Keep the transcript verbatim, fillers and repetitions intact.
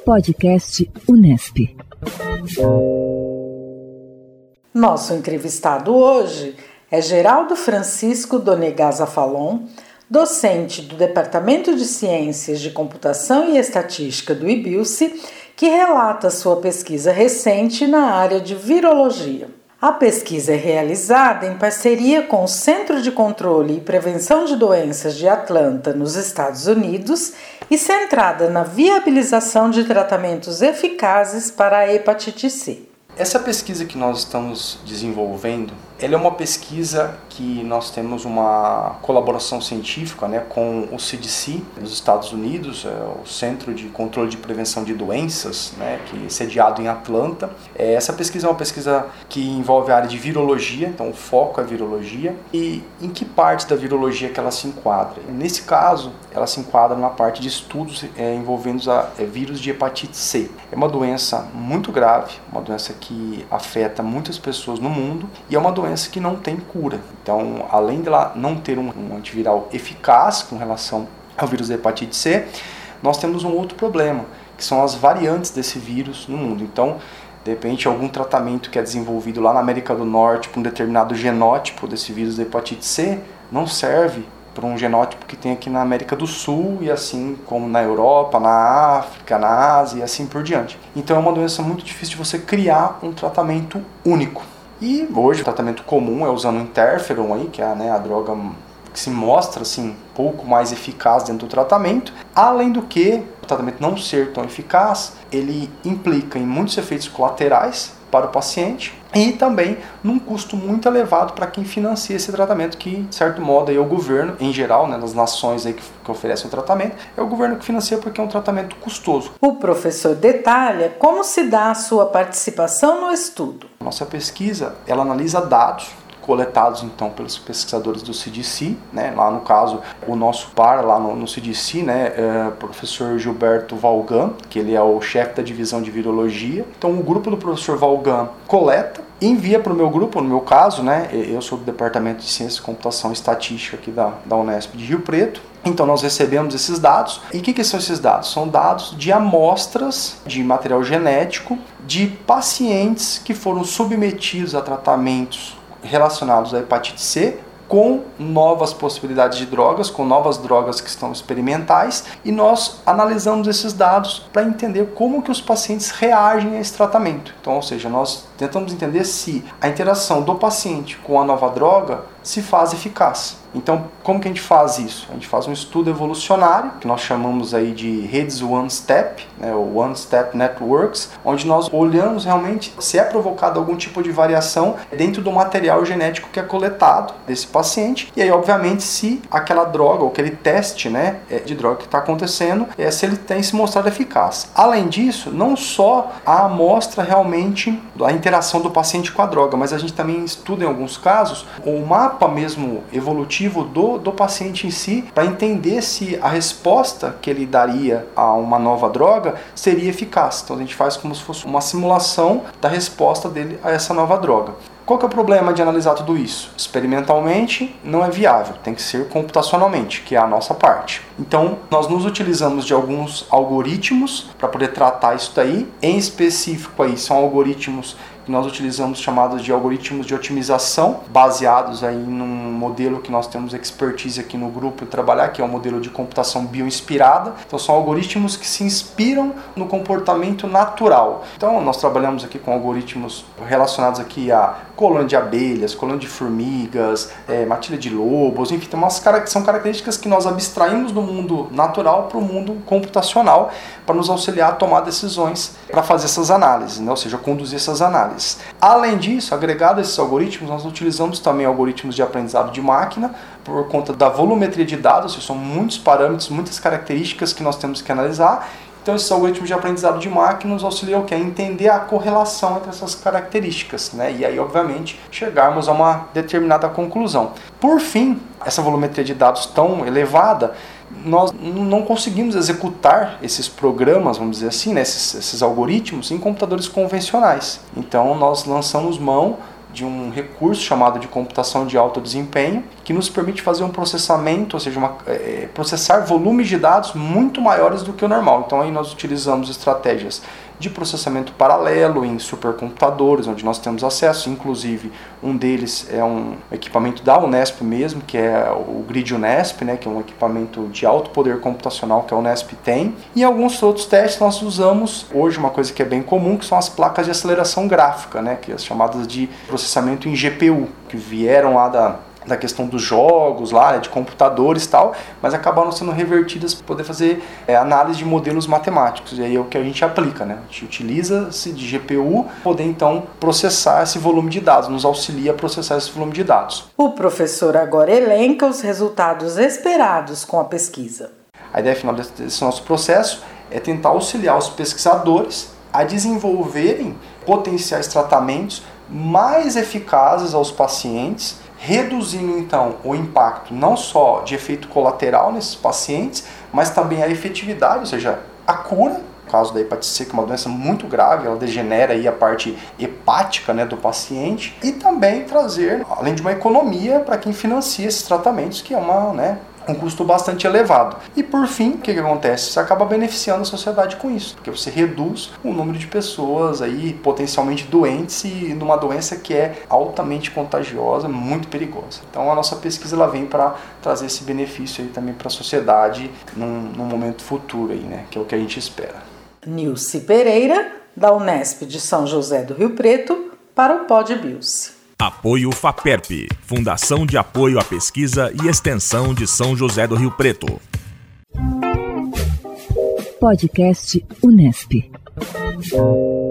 Podcast Unesp. Nosso entrevistado hoje é Geraldo Francisco Donegasa Falon, docente do Departamento de Ciências de Computação e Estatística do I B U C, que relata sua pesquisa recente na área de virologia. A pesquisa é realizada em parceria com o Centro de Controle e Prevenção de Doenças de Atlanta, nos Estados Unidos, e centrada na viabilização de tratamentos eficazes para a hepatite C. Essa pesquisa que nós estamos desenvolvendo, ela é uma pesquisa que nós temos uma colaboração científica, né, com o C D C nos Estados Unidos, é o Centro de Controle de Prevenção de Doenças, né, que é sediado em Atlanta. É, essa pesquisa é uma pesquisa que envolve a área de virologia, então o foco é virologia. E em que parte da virologia que ela se enquadra? Nesse caso, ela se enquadra na parte de estudos é, envolvendo a é, vírus de hepatite C. É uma doença muito grave, uma doença que afeta muitas pessoas no mundo e é uma doença que não tem cura. Então, além dela não ter um, um antiviral eficaz com relação ao vírus da hepatite C, nós temos um outro problema, que são as variantes desse vírus no mundo. Então, de repente, algum tratamento que é desenvolvido lá na América do Norte para um determinado genótipo desse vírus da hepatite C não serve para um genótipo que tem aqui na América do Sul e assim como na Europa, na África, na Ásia e assim por diante. Então é uma doença muito difícil de você criar um tratamento único. E hoje o tratamento comum é usando o interferon, aí, que é né, a droga que se mostra assim, um pouco mais eficaz dentro do tratamento. Além do que, o tratamento não ser tão eficaz, ele implica em muitos efeitos colaterais para o paciente e também num custo muito elevado para quem financia esse tratamento, que de certo modo aí, é o governo, em geral, né, nas nações aí que, que oferecem o tratamento, é o governo que financia porque é um tratamento custoso. O professor detalha como se dá a sua participação no estudo. Nossa pesquisa, ela analisa dados coletados então pelos pesquisadores do C D C, né? Lá no caso o nosso par lá no, no C D C, né, é o professor Gilberto Valgan, que ele é o chefe da divisão de virologia. Então o grupo do professor Valgan coleta e envia para o meu grupo, no meu caso, né, eu sou do Departamento de Ciência, Computação e Estatística aqui da, da Unesp de Rio Preto. Então nós recebemos esses dados. E o que, que são esses dados? São dados de amostras de material genético de pacientes que foram submetidos a tratamentos relacionados à hepatite C, com novas possibilidades de drogas, com novas drogas que estão experimentais, e nós analisamos esses dados para entender como que os pacientes reagem a esse tratamento. Então, ou seja, nós tentamos entender se a interação do paciente com a nova droga se faz eficaz. Então, como que a gente faz isso? A gente faz um estudo evolucionário, que nós chamamos aí de redes One Step, né, ou One Step Networks, onde nós olhamos realmente se é provocado algum tipo de variação dentro do material genético que é coletado desse paciente, e aí, obviamente, se aquela droga, ou aquele teste né, de droga que está acontecendo, é, se ele tem se mostrado eficaz. Além disso, não só a amostra realmente da interação do paciente com a droga, mas a gente também estuda em alguns casos o mapa mesmo evolutivo Do, do paciente em si, para entender se a resposta que ele daria a uma nova droga seria eficaz. Então a gente faz como se fosse uma simulação da resposta dele a essa nova droga. Qual que é o problema de analisar tudo isso? Experimentalmente não é viável, tem que ser computacionalmente, que é a nossa parte. Então nós nos utilizamos de alguns algoritmos para poder tratar isso daí. Em específico aí são algoritmos que nós utilizamos chamados de algoritmos de otimização, baseados aí num modelo que nós temos expertise aqui no grupo trabalhar, que é o modelo de computação bioinspirada. Então são algoritmos que se inspiram no comportamento natural. Então nós trabalhamos aqui com algoritmos relacionados aqui a colônia de abelhas, colônia de formigas, é, matilha de lobos, enfim, tem umas cara- são características que nós abstraímos do mundo natural para o mundo computacional para nos auxiliar a tomar decisões para fazer essas análises, né? Ou seja, conduzir essas análises. Além disso, agregado a esses algoritmos, nós utilizamos também algoritmos de aprendizado de máquina por conta da volumetria de dados, ou seja, são muitos parâmetros, muitas características que nós temos que analisar. Então, esses algoritmos de aprendizado de máquina nos auxiliam a entender a correlação entre essas características, né? E aí, obviamente, chegarmos a uma determinada conclusão. Por fim, essa volumetria de dados tão elevada, nós não conseguimos executar esses programas, vamos dizer assim, né? esses, esses algoritmos em computadores convencionais. Então, nós lançamos mão de um recurso chamado de computação de alto desempenho, que que nos permite fazer um processamento, ou seja, uma, é, processar volumes de dados muito maiores do que o normal. Então aí nós utilizamos estratégias de processamento paralelo em supercomputadores, onde nós temos acesso, inclusive um deles é um equipamento da Unesp mesmo, que é o Grid Unesp, né, que é um equipamento de alto poder computacional que a Unesp tem. E em alguns outros testes nós usamos hoje uma coisa que é bem comum, que são as placas de aceleração gráfica, né, que é as chamadas de processamento em G P U, que vieram lá da da questão dos jogos lá, de computadores e tal, mas acabaram sendo revertidas para poder fazer é, análise de modelos matemáticos. E aí é o que a gente aplica, né? A gente utiliza-se de G P U para poder então processar esse volume de dados, nos auxilia a processar esse volume de dados. O professor agora elenca os resultados esperados com a pesquisa. A ideia final desse nosso processo é tentar auxiliar os pesquisadores a desenvolverem potenciais tratamentos mais eficazes aos pacientes, reduzindo então o impacto não só de efeito colateral nesses pacientes, mas também a efetividade, ou seja, a cura. No caso da hepatite C, que é uma doença muito grave, ela degenera aí a parte hepática, né, do paciente, e também trazer, além de uma economia para quem financia esses tratamentos, que é uma, né, um custo bastante elevado. E por fim, o que, que acontece? Você acaba beneficiando a sociedade com isso, porque você reduz o número de pessoas aí potencialmente doentes e numa doença que é altamente contagiosa, muito perigosa. Então a nossa pesquisa ela vem para trazer esse benefício aí também para a sociedade num, num momento futuro aí, né? Que é o que a gente espera. Nilce Pereira, da Unesp de São José do Rio Preto, para o Pod Bios. Apoio FAPERP, Fundação de Apoio à Pesquisa e Extensão de São José do Rio Preto. Podcast Unesp.